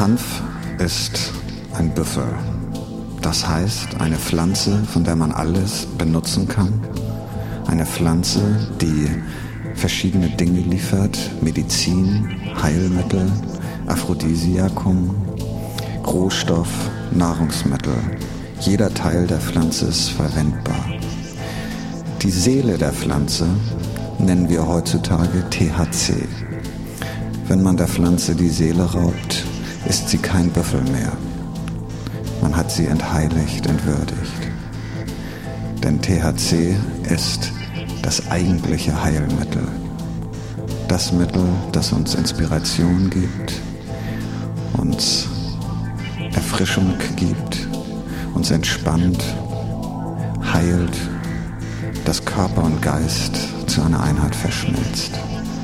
Hanf ist ein Büffel. Das heißt, eine Pflanze, von der man alles benutzen kann. Eine Pflanze, die verschiedene Dinge liefert: Medizin, Heilmittel, Aphrodisiakum, Rohstoff, Nahrungsmittel. Jeder Teil der Pflanze ist verwendbar. Die Seele der Pflanze nennen wir heutzutage THC. Wenn man der Pflanze die Seele raubt, ist sie kein Büffel mehr. Man hat sie entheiligt, entwürdigt. Denn THC ist das eigentliche Heilmittel. Das Mittel, das uns Inspiration gibt, uns Erfrischung gibt, uns entspannt, heilt, dass Körper und Geist zu einer Einheit verschmilzt.